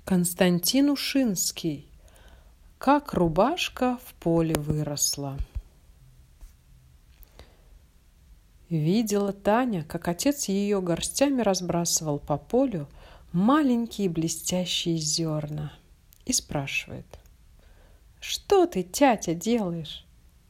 Константин Ушинский. Как рубашка в поле выросла. Видела Таня, как отец ее горстями разбрасывал по полю маленькие блестящие зерна, и спрашивает: «Что ты, тятя, делаешь?»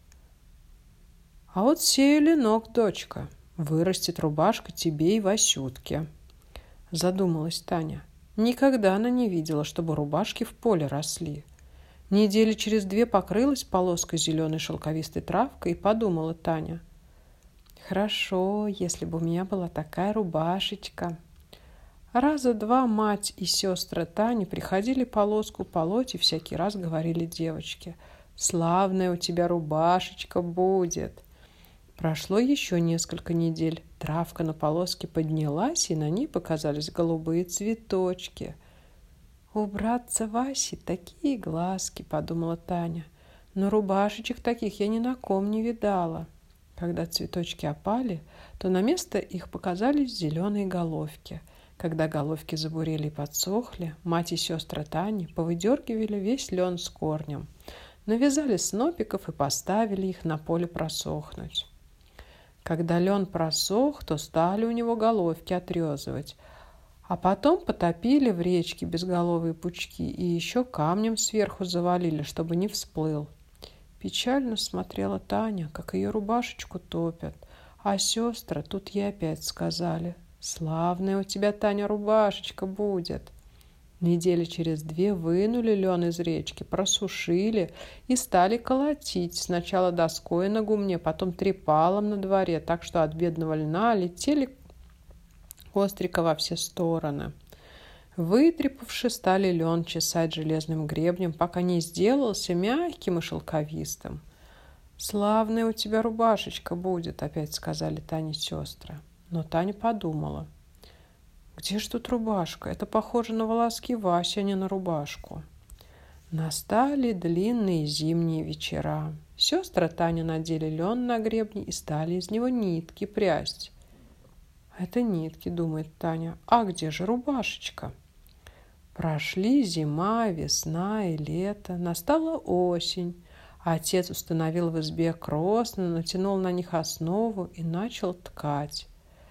«А вот сею ленок, дочка, вырастет рубашка тебе и Васютке». Задумалась Таня. Никогда она не видела, чтобы рубашки в поле росли. Недели через 2 покрылась полоской зеленой шелковистой травкой, и подумала Таня: «Хорошо, если бы у меня была такая рубашечка». Раза 2 мать и сестры Тани приходили полоску полоть, и всякий раз говорили девочке: «Славная у тебя рубашечка будет». Прошло еще несколько недель. Травка на полоске поднялась, и на ней показались голубые цветочки. «У братца Васи такие глазки», — подумала Таня. «Но рубашечек таких я ни на ком не видала». Когда цветочки опали, то на место их показались зеленые головки. Когда головки забурели и подсохли, мать и сестры Тани повыдергивали весь лен с корнем, навязали снопиков и поставили их на поле просохнуть. Когда лен просох, то стали у него головки отрезывать, а потом потопили в речке безголовые пучки и еще камнем сверху завалили, чтобы не всплыл. Печально смотрела Таня, как ее рубашечку топят, а сестры тут ей опять сказали: «Славная у тебя, Таня, рубашечка будет». Недели через 2 вынули лен из речки, просушили и стали колотить. Сначала доской на гумне, потом трепалом на дворе, так что от бедного льна летели кострика во все стороны. Вытрепавши, стали лен чесать железным гребнем, пока не сделался мягким и шелковистым. «Славная у тебя рубашечка будет», — опять сказали Тане сестры. Но Таня подумала: «Где ж тут рубашка? Это похоже на волоски Васи, а не на рубашку». Настали длинные зимние вечера. Сестры Таня надели лен на гребни и стали из него нитки прясть. «Это нитки», — думает Таня, — «а где же рубашечка?» Прошли зима, весна и лето. Настала осень. Отец установил в избе кросны, натянул на них основу и начал ткать.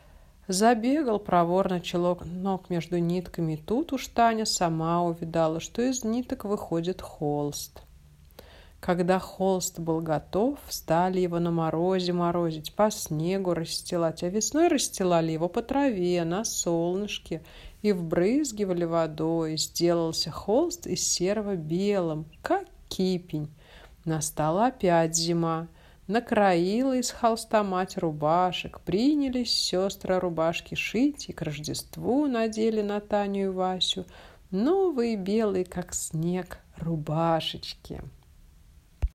Забегал проворно челнок между нитками, и тут уж Таня сама увидала, что из ниток выходит холст. Когда холст был готов, стали его на морозе морозить, по снегу расстилать, а весной расстилали его по траве, на солнышке и вбрызгивали водой. Сделался холст из серого белым, как кипень. Настала опять зима. Накроила из холста мать рубашек, принялись сестры рубашки шить, и к Рождеству надели на Таню и Васю новые белые, как снег, рубашечки.